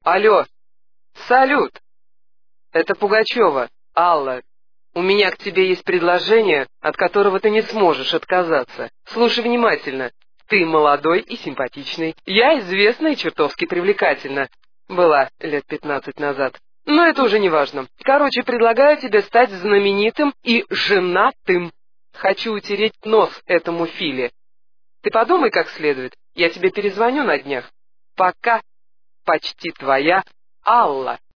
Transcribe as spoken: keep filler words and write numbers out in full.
Алло, салют! Это Пугачева, Алла. У меня к тебе есть предложение, от которого ты не сможешь отказаться. Слушай внимательно. Ты молодой и симпатичный. Я известна и чертовски привлекательна. Была лет пятнадцать назад. Но это уже не важно. Короче, предлагаю тебе стать знаменитым и женатым. Хочу утереть нос этому Филе. Ты подумай как следует. Я тебе перезвоню на днях. Пока. Почти твоя Алла.